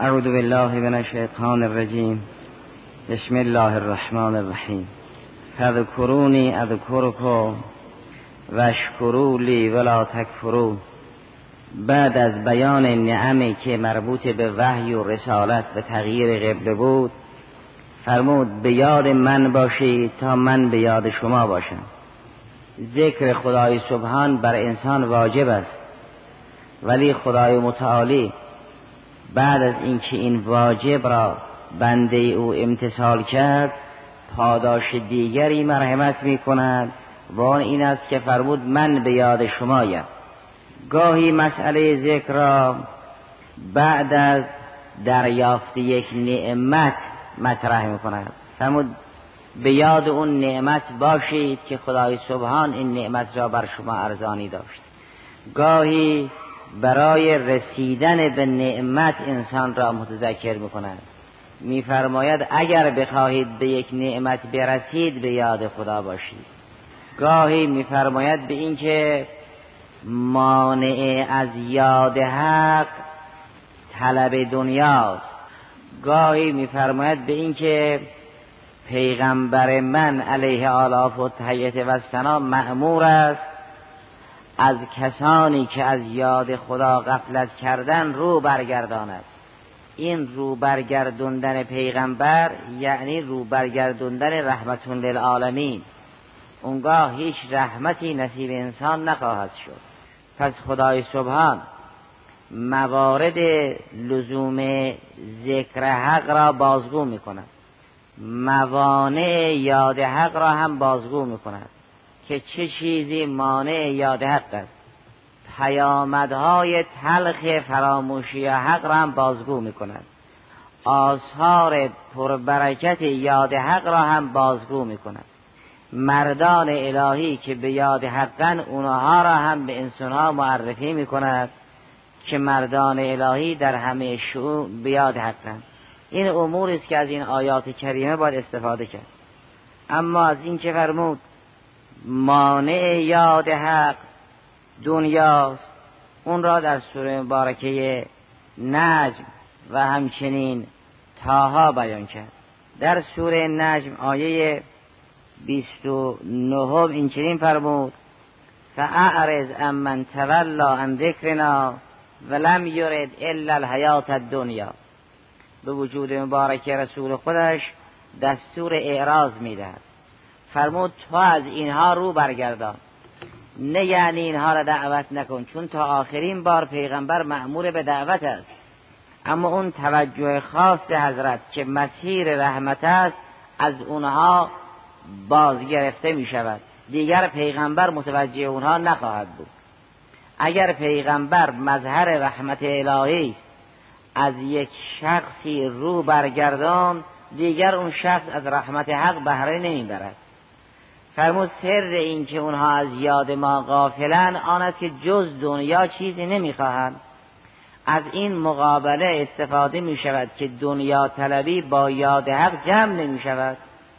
اعوذ بالله من الشیطان الرجیم. بسم الله الرحمن الرحیم. فاذکرونی اذکرکم واشکروا لی ولا تکفروا. بعد از بیان نعمی که مربوط به وحی و رسالت و تغییر قبله بود، فرمود به یاد من باشید تا من به یاد شما باشم. ذکر خدای سبحان بر انسان واجب است، ولی خدای متعالی بعد از اینکه این واجب را بنده او امتثال کرد، پاداش دیگری مرحمت می کند و آن این است که فرمود من به یاد شمایم. گاهی مسئله ذکر را بعد از دریافت یک نعمت مطرح می کند. فرمود به یاد اون نعمت باشید که خدای سبحان این نعمت را بر شما ارزانی داشت. گاهی برای رسیدن به نعمت انسان را متذکر می کند. می فرماید اگر بخواهید به یک نعمت برسید به یاد خدا باشید. گاهی می فرماید به این که مانع از یاد حق طلب دنیاست. گاهی می فرماید به این که پیغمبر من علیه آلاف و تحیت و ثنا مأمور است از کسانی که از یاد خدا غفلت کردن رو برگرداند. این رو برگردوندن پیغمبر یعنی رو برگردوندن رحمت للعالمین. اونگاه هیچ رحمتی نصیب انسان نخواهد شد. پس خدای سبحان موارد لزوم ذکر حق را بازگو می کند، موانع یاد حق را هم بازگو می کند که چه چیزی مانع یاد حق است. پیامدهای تلخ فراموشی حق را هم بازگو می کند. آثار پربرکت یاد حق را هم بازگو می کند. مردان الهی که به یاد حقن اونها را هم به انسانها معرفی می کند که مردان الهی در همه شؤون به یاد حقن. این اموری است که از این آیات کریمه باید استفاده کرد. اما از این که فرمود مانع یاد حق دنیاست، اون را در سوره مبارکه نجم و همچنین طه بیان کرد. در سوره نجم آیه 29 این چنین فرمود فاعرض عمن تولی عن ذکرنا ولم یرد الا الحیات الدنیا. به وجود مبارک رسول خودش دستور اعراض میدهد. فرمود تو از اینها رو برگردان، نه یعنی اینها را دعوت نکن، چون تا آخرین بار پیغمبر مأمور به دعوت است، اما اون توجه خاص حضرت که مسیر رحمت است از اونها باز گرفته می شود. دیگر پیغمبر متوجه اونها نخواهد بود. اگر پیغمبر مظهر رحمت الهی است، از یک شخصی رو برگردان، دیگر اون شخص از رحمت حق بهره نمی برد. فرمود سر این که اونها از یاد ما غافلن آن است که جز دنیا چیزی نمی خواهند. از این مقابله استفاده می شود که دنیا طلبی با یاد حق جمع نمی شود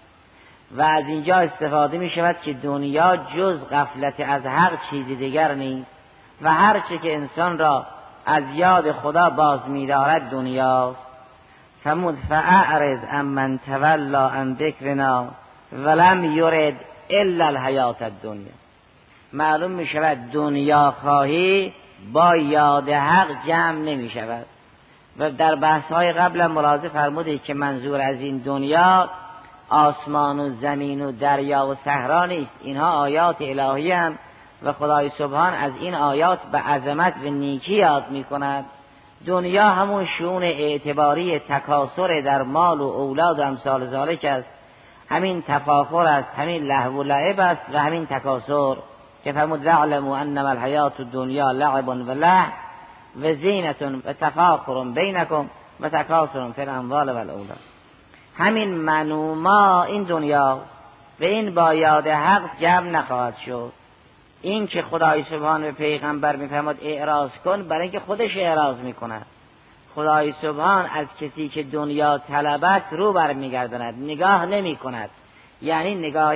و از اینجا استفاده می شود که دنیا جز غفلت از حق چیزی دیگر نیست و هر چه که انسان را از یاد خدا باز می دارد دنیاست. فرمود فاعرض عمن تولی عن ذکرنا ولم یرد الا الحیات الدنیا. معلوم می شود دنیا خواهی با یاد حق جمع نمی شود. و در بحث های قبل ملاحظه فرموده که منظور از این دنیا آسمان و زمین و دریا و صحرا نیست. اینها آیات الهی هم و خدای سبحان از این آیات به عظمت و نیکی یاد می کند. دنیا همون شؤون اعتباری تکاثر در مال و اولاد و امثال ذالک است. همین تفاخر است، همین لهو و لعب است و همین تکاثر که فرمود واعلموا انما الحیات الدنیا لعب و لهو و زینة و تفاخر بینکم و تکاثر فی الاموال و الاولاد. همین منوما این دنیا و این با یاد حق جمع نخواهد شد. این که خدای سبحان به پیغمبر میفرماد اعراض کن، برای اینکه خودش اعراض میکند. خدای سبحان از کسی که دنیا طلبت رو برمیگرداند، نگاه نمی کند. یعنی نگاه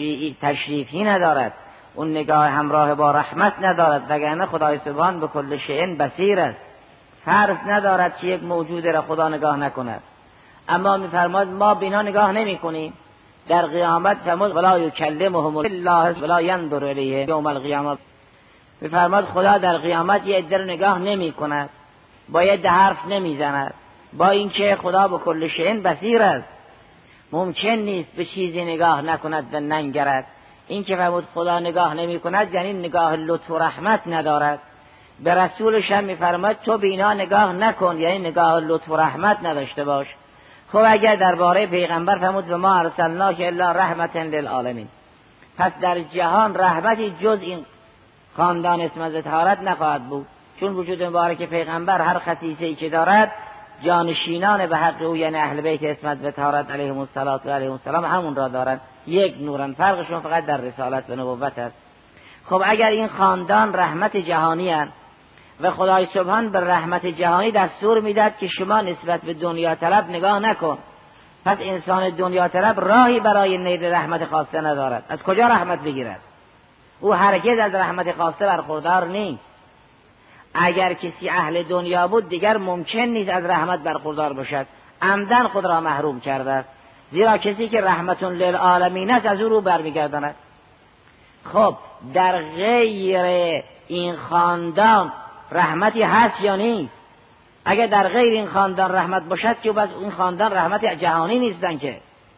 تشریفی ندارد، اون نگاه همراه با رحمت ندارد، وگرنه خدای سبحان به کل شیء بصیر است. فرض ندارد که یک موجود را خدا نگاه نکند، اما میفرماد ما بینا نگاه نمی کنیم. در قیامت فرمود ولا یکلمهم الله ولا ینظر الیه یوم القیامه. میفرماد خدا در قیامت یه عده نگاه نمی کند، با یه حرف نمی زند، با اینکه خدا به کل شیء بصیر است. ممکن نیست به چیزی نگاه نکند و ننگرد. این که فرمود خدا نگاه نمی کند یعنی نگاه لطف و رحمت ندارد. به رسولش هم میفرماد تو به اینا نگاه نکن، یعنی نگاه لطف و رحمت نداشته باش. خب اگر درباره پیغمبر فرمود و ما ارسلناک الا رحمتا للعالمین، پس در جهان رحمتی جز این خاندان اسمت طهارت نخواهد بود، چون وجود مبارک پیغمبر هر خصیصه‌ای که دارد جانشینان به حق او یعنی اهل بیت اسمت و طهارت علیهم السلام همون را دارند، یک نورن، فرقشون فقط در رسالت و نبوت است. خب اگر این خاندان رحمت جهانی هستند و خدای سبحان به رحمت جهانی دستور میداد که شما نسبت به دنیا طلب نگاه نکن، پس انسان دنیا طلب راهی برای نیل رحمت خاصه ندارد. از کجا رحمت بگیرد؟ او هرگز از رحمت خاصه برخوردار نیست. اگر کسی اهل دنیا بود دیگر ممکن نیست از رحمت برخوردار باشد، عمدن خود را محروم کرده است، زیرا کسی که رحمت للعالمین است از او رو برمیگرداند. خب در غیر این خاندان رحمتی هست یا نیست؟ اگر در غیر این خاندان رحمت باشد که بس این خاندان رحمت جهانی نیستن که.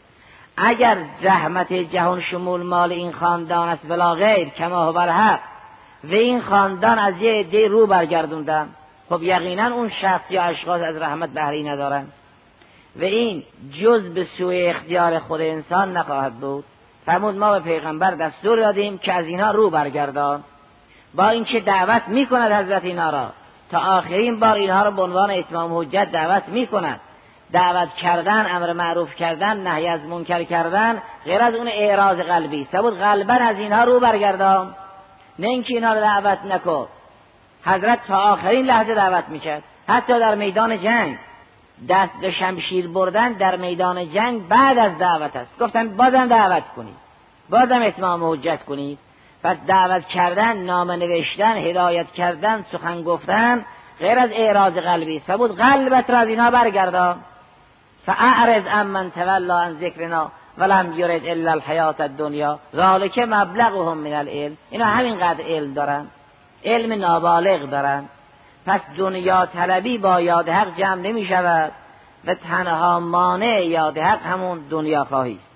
اگر رحمت جهان شمول مال این خاندان است بلا غیر کما هو الحق و این خاندان از یه عده رو برگردوندن، خب یقینا اون شخص یا اشخاص از رحمت بهره ندارن و این جز به سوی اختیار خود انسان نخواهد بود. فرمود ما به پیغمبر دستور دادیم که از اینا رو برگردان، با اینکه دعوت میکند حضرت اینا را تا آخرین بار اینها را به عنوان اتمام حجت دعوت میکند. دعوت کردن، امر معروف کردن، نهی از منکر کردن غیر از اون اعراض قلبی است. بود قلبا از اینها رو برگردان، نه اینکه اینا را دعوت نکن. حضرت تا آخرین لحظه دعوت میکرد، حتی در میدان جنگ دست به شمشیر بردن در میدان جنگ بعد از دعوت است. گفتن بازم دعوت کنید، بازم اتمام حجت کنید. پس دعوت کردن، نامه نوشتن، هدایت کردن، سخن گفتن غیر از اعراض قلبی است. بود قلبت را از اینها برگردان. فاعرض عمن تولی عن ذکرنا ولم یرد الا الحیات الدنیا ذلک مبلغهم من العلم. اینا همینقدر علم دارن، علم نابالغ دارن. پس دنیا طلبی با یاد حق جمع نمی شود و تنها مانع یاد حق همون دنیا خواهی است.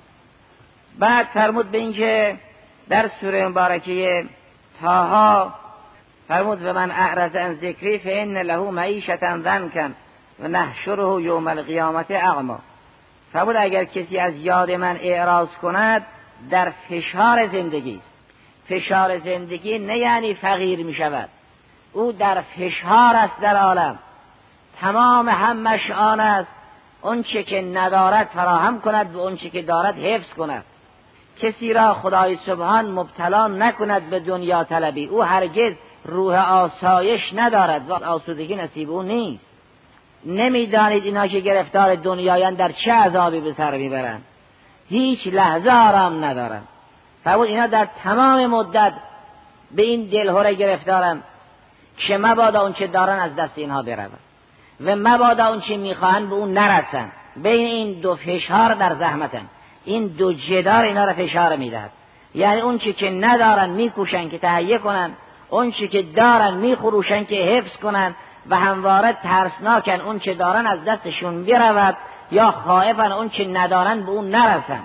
بعد فرمود به این که در سوره مبارکه طه فرمود و من اعرض عن ذکری فان له معیشة ضنکا و نحشره یوم القیامة اعمی. فرمود اگر کسی از یاد من اعراض کند در فشار زندگی است. فشار زندگی نه یعنی فقیر می شود، او در فشار است در عالم، تمام همش آن است اون چه که ندارد فراهم کند و اون چه که دارد حفظ کند. کسی را خدای سبحان مبتلا نکند به دنیا طلبی، او هرگز روح آسایش ندارد و آسودگی نصیب او نیست. نمیدانید اینا که گرفتار دنیایان در چه عذابی به سر میبرند، هیچ لحظه آرام ندارند. فرمود اینا در تمام مدت به این دلهره گرفتارند که مبادا اون چه دارن از دست اینها برود و مبادا اون چه میخواهند به اون نرسن. بین این دو فشار در زحمتن، این دو جدار اینا را فشار میدهد. یعنی اون چه که ندارن میکوشن که تهیه کنن، اون چه که دارن میخروشن که حفظ کنن و همواره ترسناکن اون چه دارن از دستشون برود یا خائفن اون چه ندارن به اون نرسن.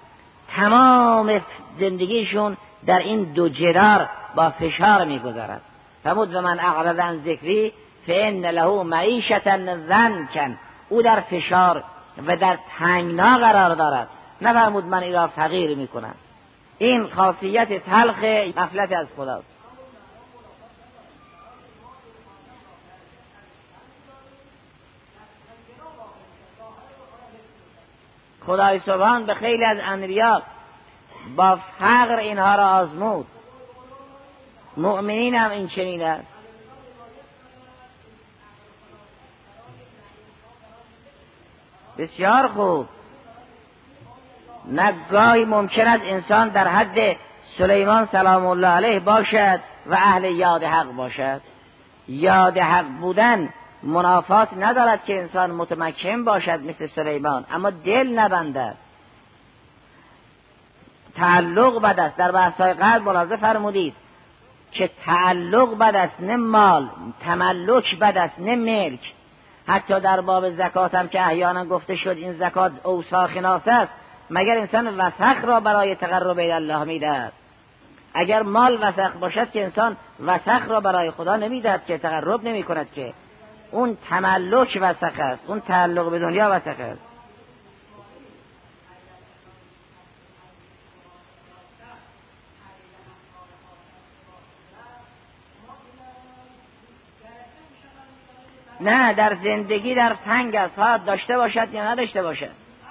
تمام زندگیشون در این دو جدار با فشار میگذرد. فرمود و من اعرض عن ذکری فان له معیشة ضنکا، او در فشار و در تنگنا قرار دارد. نفرمود من این را فقیر میکنم. این خاصیت تلخ غفلت از خداست. خدای سبحان به خیلی از انبیا با فقر اینها را آزمود. مؤمنین هم این چنین است. بسیار خوب. نگاهی ممکن است انسان در حد سلیمان سلام الله علیه باشد و اهل یاد حق باشد. یاد حق بودن منافات ندارد که انسان متمکن باشد مثل سلیمان اما دل نبندد. تعلق بد است. در بحث‌های قبل ملاحظه فرمودید که تعلق بد است نه مال، تملک بد است نه ملک. حتی در باب زکات هم که احیانا گفته شد این زکات اوساخ ناس است، مگر انسان وسخ را برای تقرب الی الله میدهد؟ اگر مال وسخ باشد که انسان وسخ را برای خدا نمیدهد که تقرب نمی کند، که اون تملک وسخ است، اون تعلق به دنیا وسخ است. نه، در زندگی در تنگ است، ها داشته باشد یا نداشته باشد.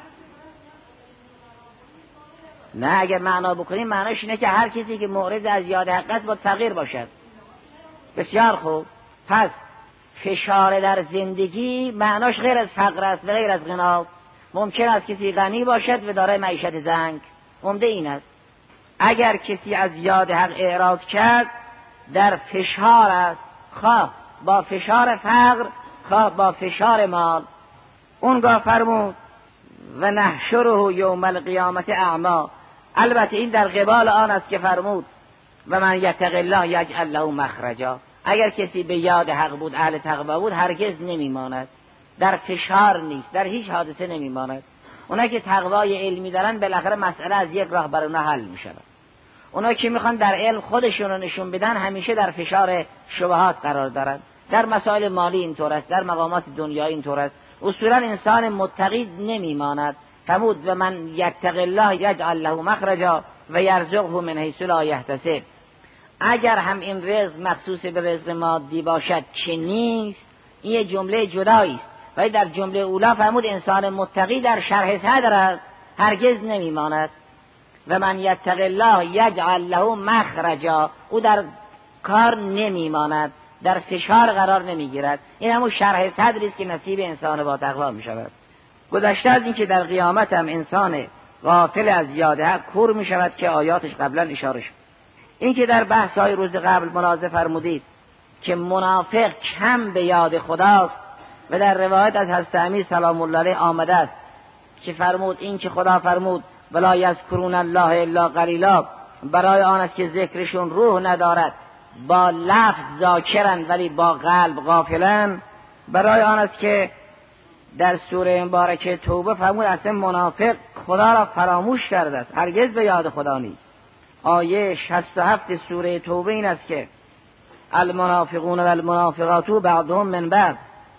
نه، اگر معنا بکنیم معناش اینه که هر کسی که مورد از یاد حق است باید فقیر باشد. بسیار خوب. پس فشار در زندگی معناش غیر از فقر است و غیر از غنا. ممکن است کسی غنی باشد و دارای معیشت زنگ. عمده این است. اگر کسی از یاد حق اعراض کرد در فشار است، خواه با فشار فقر خواه با فشار مال. اونگاه فرمود و نحشره یوم القیامت اعما. البته این در قبال آن است که فرمود و من یتق الله یجعل له مخرجا. اگر کسی به یاد حق بود، اهل تقوا بود، هرگز نمیماند، در فشار نیست، در هیچ حادثه نمیماند. اونا که تقوای علمی دارن بالاخره مسئله از یک راه بر اونها حل میشود. اونا که میخوان در علم خودشون رو نشون بدن همیشه در فشار شبهات قرار دارن. در مسائل مالی اینطور است، در مقامات دنیایی اینطور است. اصولا انسان متقی نمیماند. فرمود و من یتق الله یجعل له مخرجا و یرزقه من حیث لا یحتسب. اگر هم این رزق مخصوص به رزق مادی باشد که نیست، این یه جمله جدایی است. ولی در جمله اولا فرمود انسان متقی در شرح صدر است، هرگز نمیماند. و من یتق الله یجعل له مخرجا، او در کار نمیماند، در فشار قرار نمیگیرد. این همون شرح صدری است که نصیب انسان با تقوا می شود. گذشته از این که در قیامت هم انسان غافل از یاد حق کور می شود که آیاتش قبلا اشاره شد. این که در بحث های روز قبل ملاحظه فرمودید که منافق کم به یاد خداست و در روایت از حضرت امیر سلام الله علیه آمده است که فرمود این که خدا فرمود ولا یذکرون الله الا قلیلا، برای آن است که ذکرشون روح ندارد، با لفظ ذاکرن ولی با قلب غافلن. برای آن است که در سوره مبارکه توبه فرمود اصلا منافق خدا را فراموش کرده است، هرگز به یاد خدا نیست. آیه 67 سوره توبه این است که المنافقون و المنافقات بعضهم من بعض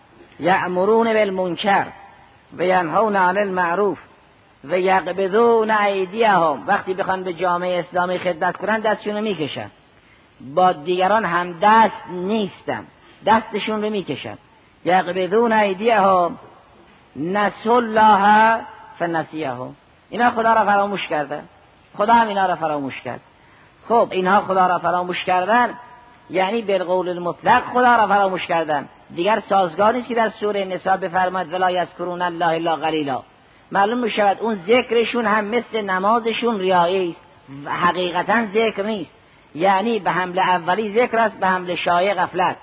یأمرون بالمنکر و ینهون عن المعروف و یقبضون ایدیهم. وقتی بخوان به جامعه اسلامی خدمت کنن دستشون رو میکشن، با دیگران هم دست نیستن، دستشون رو میکشن. یقبضون ایدیهم نسوا الله فنسیهم. اینا خدا را فراموش کردن، خدا هم اینا را فراموش کرد. خب اینها خدا را فراموش کردن یعنی بالقول المطلق خدا را فراموش کردن. دیگر سازگار نیست که در سوره نساء بفرماید ولا یذکرون الله الا قلیلا. معلوم می شود اون ذکرشون هم مثل نمازشون ریایی است، حقیقتا ذکر نیست. یعنی به حمل اولی ذکر است، به حمل شایع غفلت.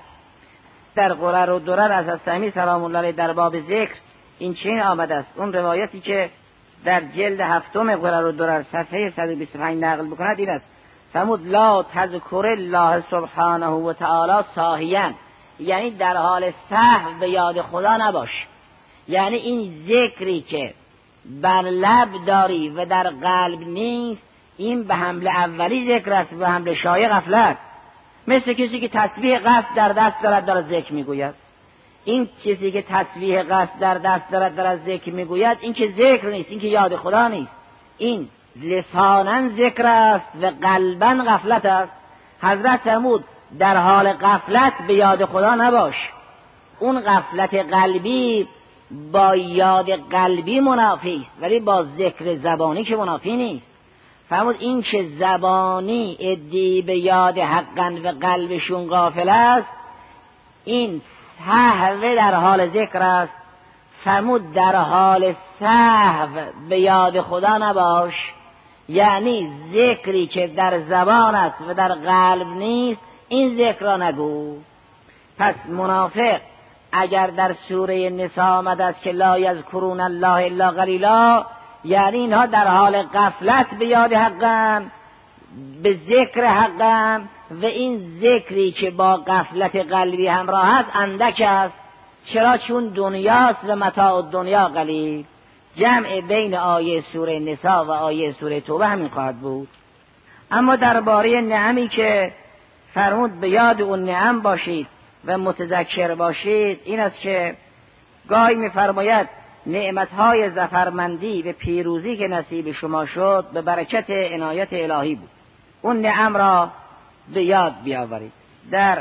در غرر و درر از حضرت سلام الله علیه در باب ذکر این چنین آمده است. اون روایتی که در جلد 7 غرر و درر صفحه 125 نقل بکند این است: فرمود لا تذکر الله سبحانه و تعالی ساهیا، یعنی در حال سهو به یاد خدا نباش. یعنی این ذکری که بر لب داری و در قلب نیست، این به حمل اولی ذکر است، به حمل شایع غفلت. مثل کسی که تسبیح قصد در دست دارد دارد ذکر میگوید. این کسی که تسبیح قصد در دست دارد ذکر میگوید، این که ذکر نیست، این که یاد خدا نیست. این لساناً ذکر است و قلباً غفلت است. حضرت فرمود در حال غفلت به یاد خدا نباش. اون غفلت قلبی با یاد قلبی منافی است، ولی با ذکر زبانی که منافی نیست. فرمود این که زبانی ادعی به یاد حقا و قلبشون غافل است، این سهو در حال ذکر است. فرمود در حال سهو به یاد خدا نباش، یعنی ذکری که در زبان است و در قلب نیست، این ذکر را نگو. پس منافق اگر در سوره نساء آمده است که لا یذکرون الله الا قلیلا، یعنی اینها در حال غفلت به یاد حقن، به ذکر حقن، و این ذکری که با غفلت قلبی همراه است اندک است. چرا؟ چون دنیاست و متاع دنیا قلیل. جمع بین آیه سوره نساء و آیه سوره توبه همین خواهد بود. اما درباره نعمی که فرمود به یاد اون نعم باشید و متذکر باشید، این است که گاهی می‌فرماید نعمت‌های ظفرمندی و پیروزی که نصیب شما شد به برکت عنایت الهی بود. اون نعم را به یاد بیاورید. در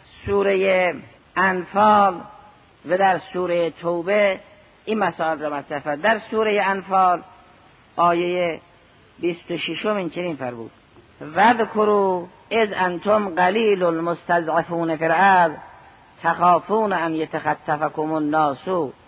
سوره انفال و در سوره توبه این مسائل را مطرح کرد. در سوره انفال آیه 26 این چنین فرمود: وذکروا اذ انتم قلیل مستضعفون فی الارض تخافون ان یتخطفکم الناس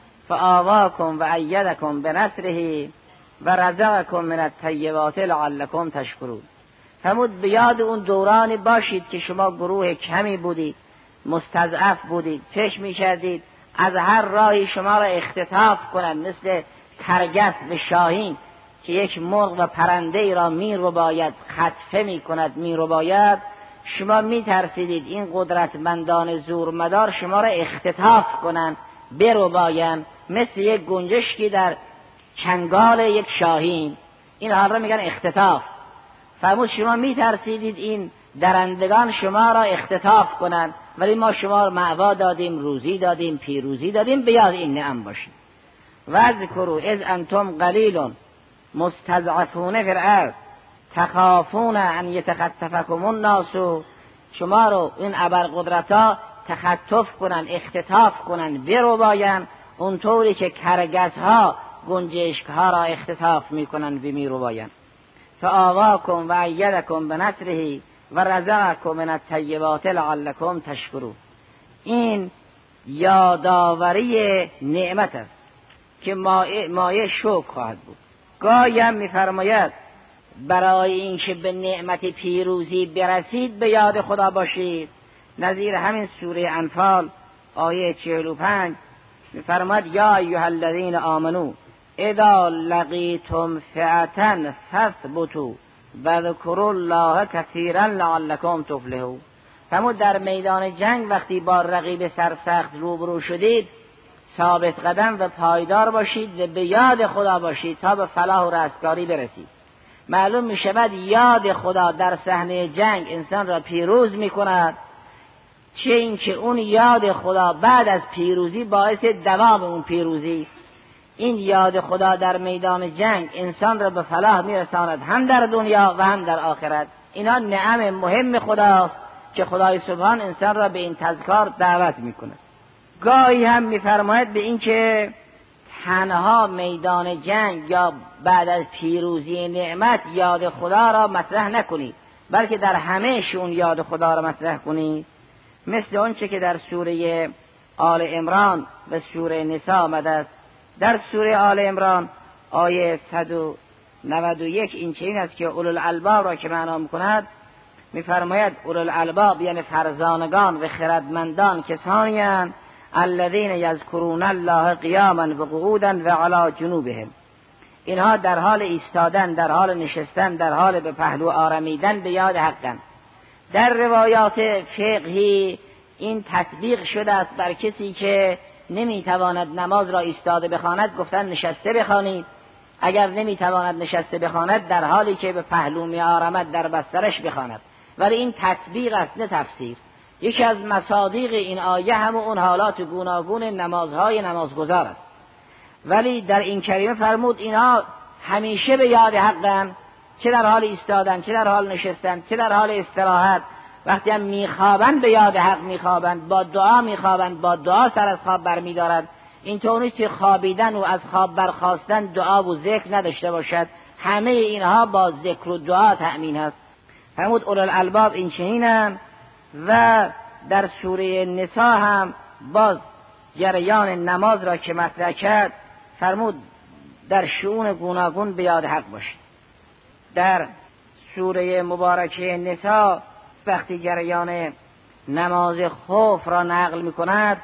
فآواکم و ایدکم بنصره و رزقکم من الطیبات لعلکم تشکرون. فرمود به یاد اون دورانی باشید که شما گروه کمی بودید، مستضعف بودید، فکر می‌کردید از هر راهی شما را اختطاف کنند، مثل ترگس به شاهین که یک مرغ و پرنده ای را می‌رباید، خطفه می‌کند، می‌رباید. شما می‌ترسیدید این قدرتمندان زورمدار شما را اختطاف کنند، بربایند، مثل یک گنجشکی در چنگال یک شاهین. این حال را میگن اختطاف. فرمود شما می‌ترسیدید این درندگان شما را اختطاف کنند، ولی ما شما را مأوا دادیم، روزی دادیم، پیروزی دادیم. به یاد این نعم باشید. وذکروا اذ انتم قلیل مستضعفون فی الارض تخافون ان یتخطفکم الناس. شما رو این ابرقدرت‌ها تخطف کنن، اختطاف کنن، برباین، اونطوری که کرگس‌ها گنجشک‌ها را اختطاف میکنن و میرباین. فآواکم و ایدکم بنصره و رزقکم من الطیبات لعلکم تشکرون. این یادآوری نعمت است که مایه شکر خواهد بود. گاهی هم می‌فرماید برای اینکه به نعمت پیروزی برسید به یاد خدا باشید. نظیر همین سوره انفال آیه 45 می‌فرماید یا ایها الذین آمنو اذا لقیتم فئة فاثبتوا وذکروا الله کثیرا لعلکم تفلحون. فرمود در میدان جنگ وقتی با رقیب سرسخت روبرو شدید، ثابت قدم و پایدار باشید و به یاد خدا باشید تا به فلاح و رستگاری برسید. معلوم می شود یاد خدا در صحنه جنگ انسان را پیروز می کند، چه این که اون یاد خدا بعد از پیروزی باعث دوام اون پیروزی. این یاد خدا در میدان جنگ انسان را به فلاح می رساند، هم در دنیا و هم در آخرت. اینا نعم مهم خداست که خدای سبحان انسان را به این تذکار دعوت می کند. گاهی هم می‌فرماید به این که تنها میدان جنگ یا بعد از پیروزی نعمت یاد خدا را مطرح نکنید، بلکه در همه شون یاد خدا را مطرح کنید، مثل آنچه که در سوره آل عمران و سوره نساء آمده است. در سوره آل عمران آیه 191 این چنین است که اولوالالباب را که معنا می‌کند، می‌فرماید اولوالالباب یعنی فرزانگان و خردمندان کسانی اند الذین یذکرون الله قیاما و قعودا و علی جنوبهم. اینها در حال ایستادن، در حال نشستن، در حال به پهلو آرمیدن به یاد حقن. در روایات فقهی این تطبیق شده است بر کسی که نمیتواند نماز را ایستاده بخواند، گفتن نشسته بخوانید. اگر نمیتواند نشسته بخواند در حالی که به پهلو می آرمد در بسترش بخواند. ولی این تطبیق است نه تفسیر. یکی از مصادیق این آیه هم اون حالات گوناگون نمازهای نمازگزار است. ولی در این کریمه فرمود اینا همیشه به یاد حقن، چه در حال ایستادن، چه در حال نشستن، چه در حال استراحت. وقتی هم میخوابند به یاد حق میخوابند، با دعا میخوابند، با دعا سر از خواب برمیدارند. این طور نیست که خوابیدن و از خواب برخاستن دعا و ذکر نداشته باشد. همه اینها با ذکر و دعا تأمین هست. فرمود اولوالالباب این چنینند. و در سوره نساء هم باز جریان نماز را که مطرح کرد فرمود در شؤون گوناگون به یاد حق باشید. در سوره مبارکه نساء وقتی جریان نماز خوف را نقل می کند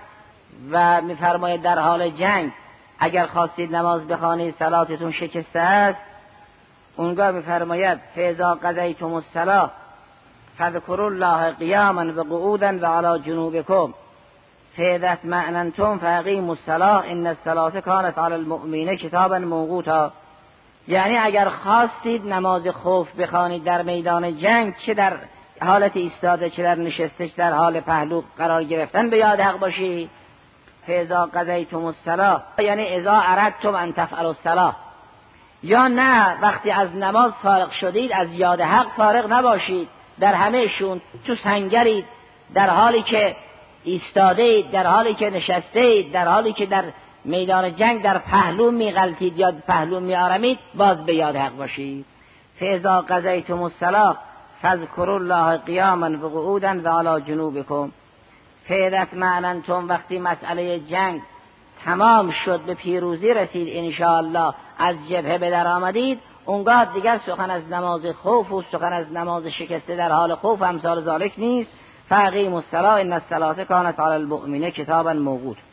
و میفرماید در حال جنگ اگر خواستید نماز بخوانید صلاتتون شکسته است، اونگاه میفرماید فاذا قضیتم الصلاة فاذکروا الله قیاما وقعودا وعلی جنوبکم فاذا اطمأننتم فاقیموا الصلاة ان الصلاة کانت علی المؤمنین کتابا موقوتا. یعنی اگر خواستید نماز خوف بخوانید در میدان جنگ، چه در حالت ایستاده چه در نشسته چه در حال پهلو قرار گرفتن، به یاد حق باشید. فاذا قضیتم الصلاة یعنی اذا اردتم ان تفعلوا الصلاة، یا نه وقتی از نماز فارغ شدید از یاد حق فارغ نباشید، در همه شون تو سنگرید، در حالی که ایستادید، در حالی که نشستید، در حالی که در میدان جنگ در پهلو میغلطید یا پهلو میآرمید، باز به یاد حق باشید. فاذا قضیتم الصلاة فاذکروا الله قیاما وقعودا وعلی جنوبکم فاذا اطمأننتم، وقتی مسئله جنگ تمام شد، به پیروزی رسید انشاءالله، از جبهه به در آمدید، اونگاه دیگر سخن از نماز خوف و سخن از نماز شکسته در حال خوف امثال ذالک نیست. فاقیموا الصلاة ان الصلاة کانت علی المؤمنین کتابا موقوتا.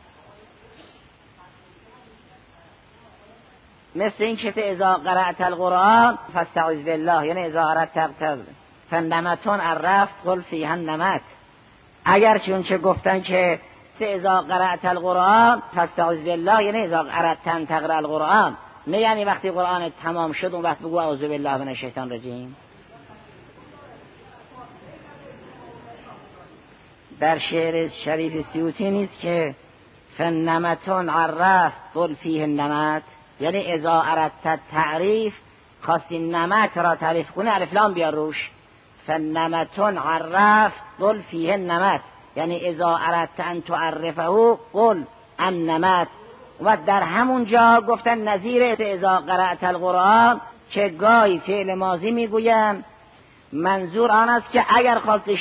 مثل این که اذا قرأت القرآن فاستعذ بالله، یعنی اذا اردت تغتر فنمتون الرفت قل فیها النمت. اگر چون چه گفتن که اذا قرأت القرآن فاستعذ بالله یعنی اذا اردت ان تقرأ القرآن، نه یعنی وقتی قرآن تمام شد اون وقت بگو اعوذ بالله من الشیطان الرجیم. در شعر شریف سیوطی نیست که فنمتون عرفت قل فیه النمت، یعنی اذا اردت تعریف، خواستی نمت را تعریف کنی الف لام بیار روش. فنمتون عرفت قل فیه النمت یعنی اذا اردت ان تعرفه قل النمت. و در همون جا گفتن نظیر اذا قرأت القرآن که گاهی فعل ماضی میگویم، منظور آن است که اگر خواستی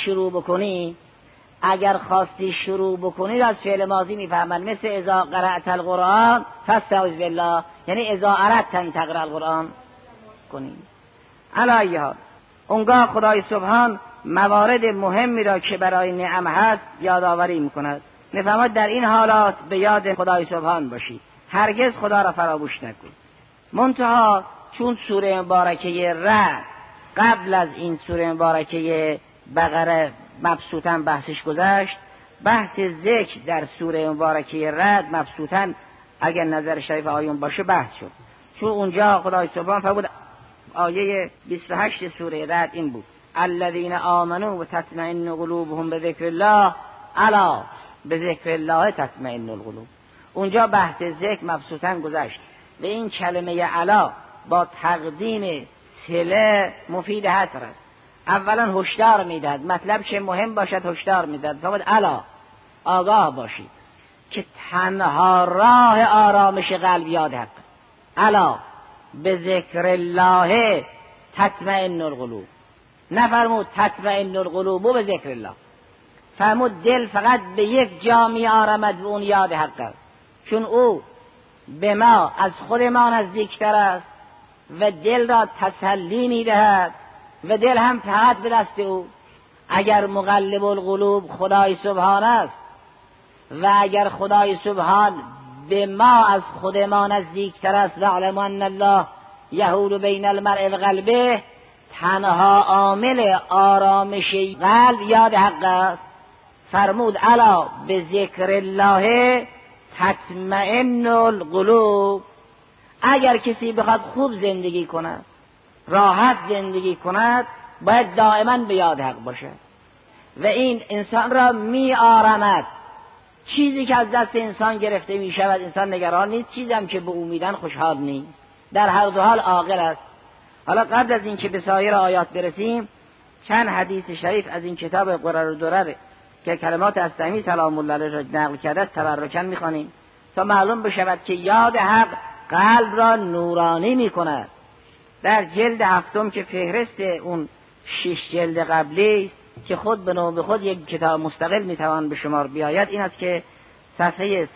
شروع بکنی از فعل ماضی میفهمن، مثل اذا قرأت القرآن فاستعذ بالله یعنی اذا اردت ان تقرأ القرآن کنی. علی حال اونگاه خدای سبحان موارد مهمی را که برای نعم هست یادآوری میکند. میفرماید در این حالات به یاد خدای سبحان باشید، هرگز خدا را فراموش نکن. منتها چون سوره مبارکه رعد قبل از این سوره مبارکه بقره مبسوطاً بحثش گذشت، بحث ذکر در سوره مبارکه رعد مبسوطاً اگر نظر شریف آیون باشه بحث شد، چون اونجا خدای سبحان فرمود آیه 28 سوره رعد این بود الذین آمنوا و تطمئن قلوبهم بذکر الله الا بذکر الله تطمئن القلوب. اونجا بحث ذکر مبسوطاً گذشت و این کلمه الا با تقدیم صله مفید حصر است. اولا هشدار میداد، مطلب که مهم باشد هشدار میداد، فرمود الا آگاه باشید که تنها راه آرامش قلب یاد حق. الا به ذکر الله تطمئن القلوب، نفرمود تطمئن القلوب به ذکر الله، فرمود دل فقط به یک جا می آرامد و اون یاد حق است، چون او به ما از خود ما نزدیکتر است و دل را تسلی می دهد و دل هم فقط به دست او. اگر مقلب القلوب خدای سبحان است و اگر خدای سبحان به ما از خود ما نزدیکتر است، واعلموا ان الله یحول بین المرء و قلبه، تنها عامل آرامش قلب یاد حق است. فرمود الا به ذکر الله تطمئن القلوب. اگر کسی بخواد خوب زندگی کند، راحت زندگی کند، باید دائما به یاد حق باشد و این انسان را می آرامد. چیزی که از دست انسان گرفته می شود انسان نگران نیست، چیزی هم که به او میدن خوشحال نیست، در هر دو حال عاقل است. حالا قبل از این که به سایر آیات برسیم، چند حدیث شریف از این کتاب قرر و درر که کلمات اصطهمی سلام الله علیه را نقل کرده است تبرکاً می‌خوانیم تا معلوم بشود که یاد حق قلب را نورانی می‌کند. در جلد هفتم که فهرست اون 6 جلد قبلی است که خود به نوع خود یک کتاب مستقل میتوان به شمار بیاید، این است که صفحه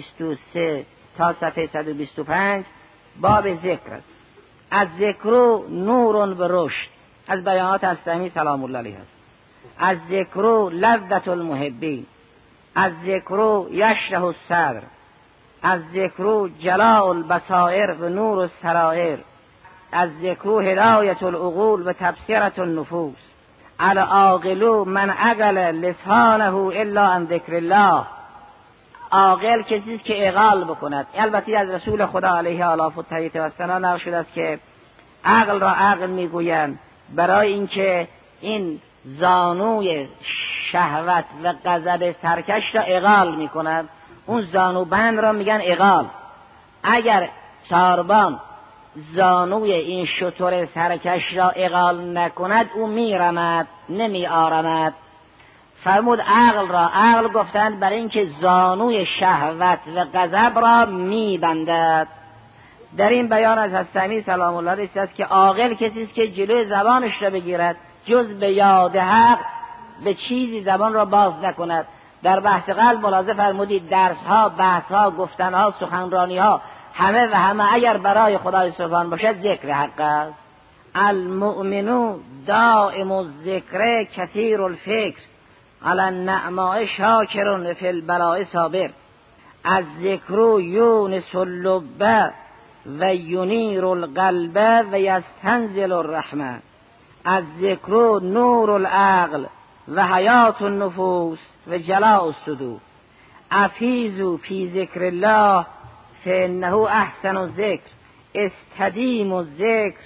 123 تا صفحه 125 باب ذکر است. از ذکر نور و رشد، از بیانات اصطهمی سلام الله علیه است. از ذکر لذت المحبین، از ذکر یشرح الصدر، از ذکر جلاء البصائر و نور السرائر، از ذکر هدایت العقول و تبصرة النفوس. العاقل من عقل لسانه الا عن ذکر الله. عاقل کسی است که عقل بکند. البته از رسول خدا علیه آلاف و تحییت و ثنا نقل شده است که عقل را عقل میگویند برای اینکه این زانوی شهوت و غضب سرکش را عقل میکند. اون زانو بند را میگن عقل. اگر چاربان زانوی این شتر سرکش را عقل نکند او میرمد، نمی آرمد. فرمود عقل را عقل گفتند برای اینکه زانوی شهوت و غضب را میبندد. در این بیان از حضرت امیر سلام الله علیه است که عاقل کسی است که جلوی زبانش را بگیرد، جز به یاد حق به چیزی زبان را باز نکند. در بحث قلب ملاحظه فرمودید درس‌ها، بحث‌ها، گفتن‌ها، سخنرانی‌ها همه و همه اگر برای خدای سبحان باشد ذکر حق است. المؤمن دائم الذکر کثیر الفکر علی النعماء شاکر و فی البلاء صابر. از ذکر یونس اللب و ینیر القلب و یستنزل الرحمه. از ذکر نور العقل و حیات النفوس و جلاء الصدور. افیزوا فی ذکر الله فانه احسن الذکر، استدیموا الذکر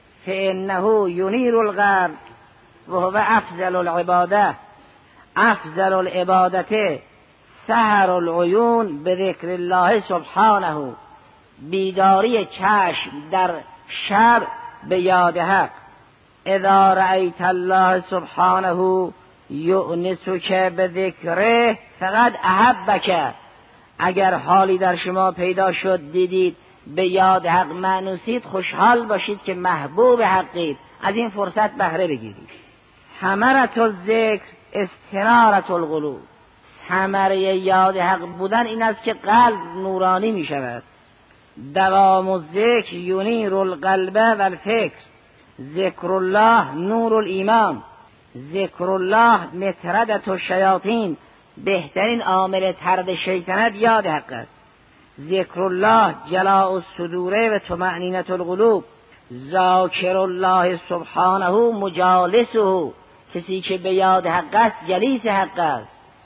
فانه ینیر القلب و هو افضل العباده. افضل العبادت سحر العیون بذکر الله سبحانه. بیداری چشم در شب به یاد حق. اذا رأیت الله سبحانه یؤنسک بذکره فقد احبک. اگر حالی در شما پیدا شد دیدید به یاد حق مانوسید، خوشحال باشید که محبوب حقید، از این فرصت بهره بگیرید. ثمرة الذکر استنارة القلوب. ثمره یاد حق بودن این است که قلب نورانی می شود. دوام الذکر ینیر القلب و الفکر. ذکر الله نور الایمان. ذکر الله مطردة الشیاطین. بهترین عامل طرد شیطنت یاد حق است. ذکر الله جلاء الصدور و طمأنینة القلوب. ذاکر الله سبحانه مجالسه. کسی که به یاد حق است جلیس حق است.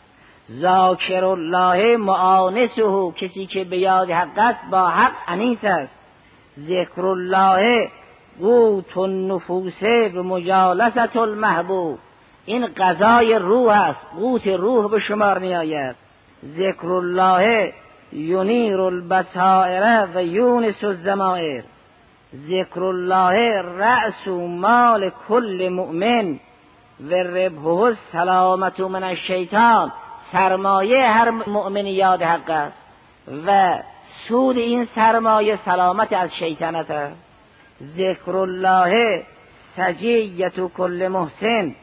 ذاکر الله معانسه. کسی که به یاد حق است با حق انیس است. ذکر الله قوت النفوس و مجالسة المحبوب. این غذای روح است، قوت روح به شمار می آید. ذکر الله ینیر البصائر و یونس الضمائر. ذکر الله رأس مال کل مؤمن و ربحه السلامة من الشیطان. سرمایه هر مؤمن یاد حق است و سود این سرمایه سلامت از شیطنت است. ذکر الله سجیت کل محسن.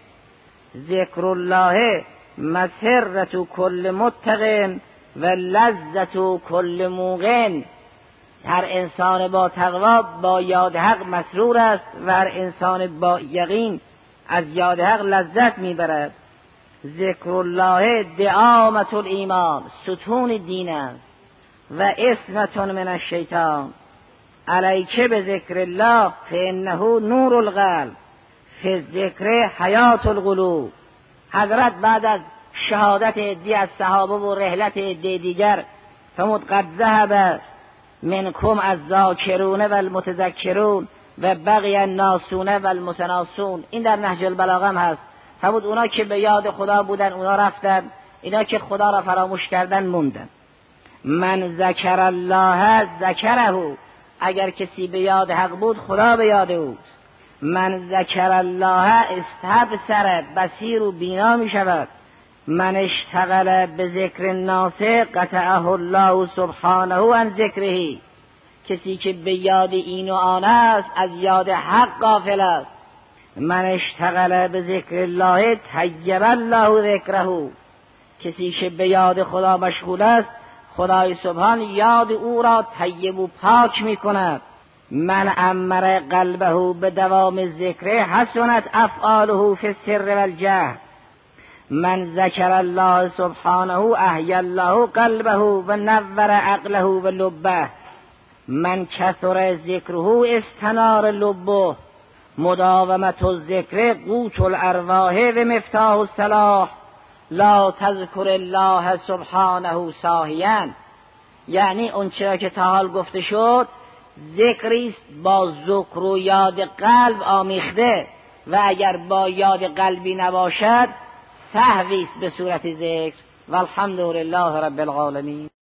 ذکر الله مسرت کل متق و لذت کل موقن. هر انسان با تقوا با یاد حق مسرور است و هر انسان با یقین از یاد حق لذت میبرد. ذکر الله دعامة الایمان. ستون دین است و عصمة من الشیطان. علیک بذکر الله فانه نور القلب فی الذکر حیات القلوب. حضرت بعد از شهادت عدی از صحابه و رحلت عدی دیگر فرمود قد ذهب منکم الذاکرون و المتذکرون و بقی الناسون و المتناسون. این در نهج البلاغه هم هست. فرمود اونا که به یاد خدا بودن اونا رفتن، اینا که خدا را فراموش کردن موندن. من ذکر الله ذکره. اگر کسی به یاد حق بود خدا به یاد او. من ذکر الله استبصر. بصیر و بینا می شود. من اشتغل به ذکر الناس قطعه الله سبحانه عن ذکره. کسی که به یاد این و آن است از یاد حق غافل است. من اشتغل به ذکر الله طیب الله ذکره. کسی که به یاد خدا مشغول است خدای سبحان یاد او را طیب و پاک می کند. من امر قلبه به دوام ذکر حسنت افعاله فی السر و الجهر. من ذکر الله سبحانه احیا الله قلبه و نور عقله و لبه، من کثر ذکره استنار لبه، مداومت الذکر قوت الارواح و مفتاح الصلاح، لا تذکر الله سبحانه ساهیا. یعنی اون چرا که تا حال گفته شد ذکریست با ذکر و یاد قلب آمیخته، و اگر با یاد قلبی نباشد سهویست به صورت ذکر. والحمد لله رب العالمین.